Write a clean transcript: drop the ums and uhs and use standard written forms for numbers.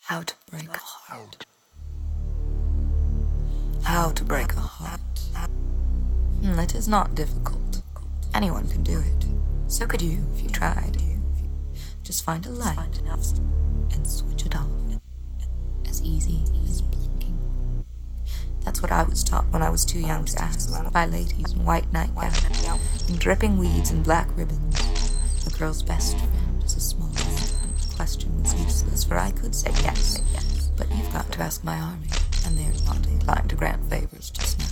How to break a heart. How to break a heart. It is not difficult. Anyone can do it. So could you if you tried. Just find a light and switch it off. As easy as blinking. That's what I was taught when I was too young to ask by ladies in white nightgowns and dripping weeds and black ribbons. A girl's best friend is a small elephant. The question was useless, for I could say yes. But you've got to ask my army, and they're not inclined to grant favors just now.